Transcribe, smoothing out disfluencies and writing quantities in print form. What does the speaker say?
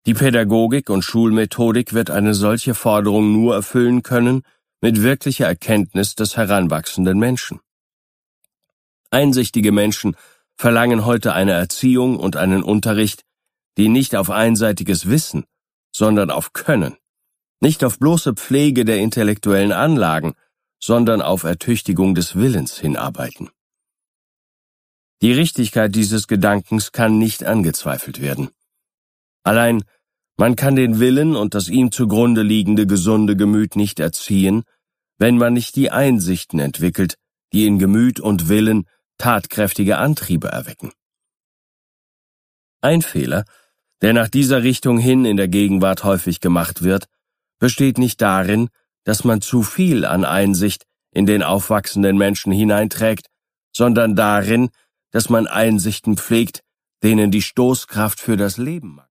Die Pädagogik und Schulmethodik wird eine solche Forderung nur erfüllen können mit wirklicher Erkenntnis des heranwachsenden Menschen. Einsichtige Menschen verlangen heute eine Erziehung und einen Unterricht, die nicht auf einseitiges Wissen, sondern auf Können, nicht auf bloße Pflege der intellektuellen Anlagen, sondern auf Ertüchtigung des Willens hinarbeiten. Die Richtigkeit dieses Gedankens kann nicht angezweifelt werden. Allein, man kann den Willen und das ihm zugrunde liegende gesunde Gemüt nicht erziehen, wenn man nicht die Einsichten entwickelt, die in Gemüt und Willen tatkräftige Antriebe erwecken. Ein Fehler, der nach dieser Richtung hin in der Gegenwart häufig gemacht wird, besteht nicht darin, dass man zu viel an Einsicht in den aufwachsenden Menschen hineinträgt, sondern darin, dass man Einsichten pflegt, denen die Stoßkraft für das Leben